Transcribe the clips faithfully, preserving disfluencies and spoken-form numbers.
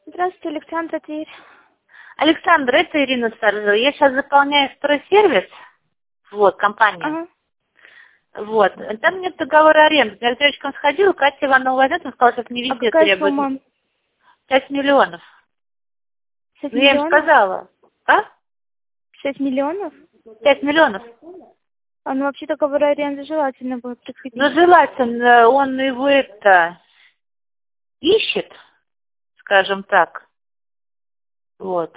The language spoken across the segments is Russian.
Здравствуйте, Александра Тверь. Александр, это Ирина Саржева. Я сейчас заполняю стройсервис, вот, компания. Ага. Вот. Там нет договора аренды. Я к девочкам сходила, Катя Иванова возьмет, она сказала, что это не А везде какая требуется. сумма? Пять миллионов. Шесть Ну, я им миллионов? сказала. А? Шесть миллионов? Пять миллионов. А ну вообще договор аренды желательно было прикрепить. Ну, желательно, он его это ищет, скажем так. Вот.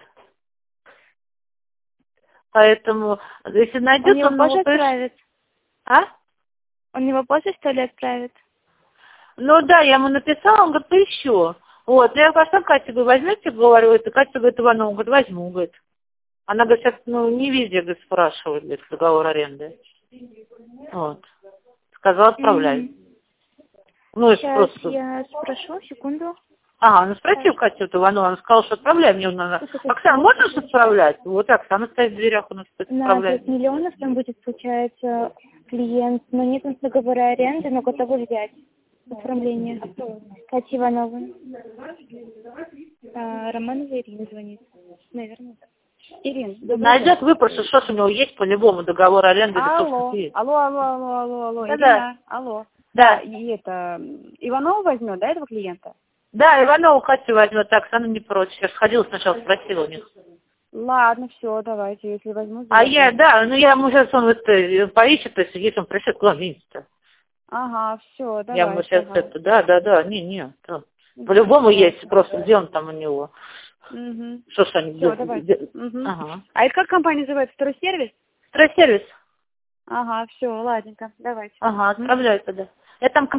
Поэтому, если Он найдет, его он позже его приш... отправит? А? Он его позже, что ли, отправит? Ну да, я ему написала, он говорит, поищу. Вот, я пошла, Катя, говорю, возьмете, говорю, это Катя, говорит, Иванова, говорит, возьму, говорит. Она, говорит, сейчас, ну, не везде, говорит, спрашивает, говорит, договор аренды. Вот. Сказала, отправляй. Угу. Ну, если Сейчас просто... я спрошу, секунду. Ага, ну спроси Так. у Кати вот Иванова, она сказала, что отправляй, мне надо. Слушайте, Оксана, можно что отправлять? Вот Оксана стоит в дверях, у нас на отправляет. пять миллионов там будет, получается, клиент, но нет у нас договора аренды, но готовы взять оформление. Катя Иванова. А, Романова Ирина звонит. Наверное. Ирина, добрый Найдет, день. выпросит, что ж у него есть по-любому договор аренды или Алло, собственности. алло, алло, алло, алло, алло, Да-да. Ирина, алло. Да. И это, Иванова возьмет, да, этого клиента? Да, Иванова Катя возьмет, так, Оксана не против. Я ж ходила сначала, спросила у них. Ладно, все, давайте, если возьму. А давайте. я, да, ну я ему сейчас, он вот э, поищет, то есть, если он пришлет, куда минус-то? Ага, все, давайте. Я ему сейчас ага. это, да, да, да, не, не, там. По-любому есть, просто где он там у него? Угу. Что ж они Все, где- давайте. где- Угу. Ага. А это как компания называется? Стройсервис? Стройсервис. Ага, все, ладненько, давайте. Ага, отправляю тогда. Я там